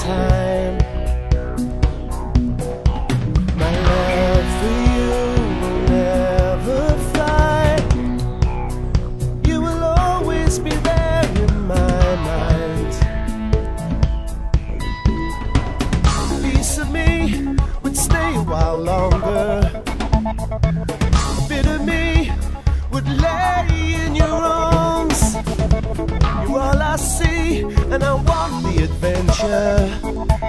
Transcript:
time. My love for you will never fly. You will always be there in my mind. A piece of me would stay a while longer. A bit of me would lay in your arms. You're all I see, and I want the adventure.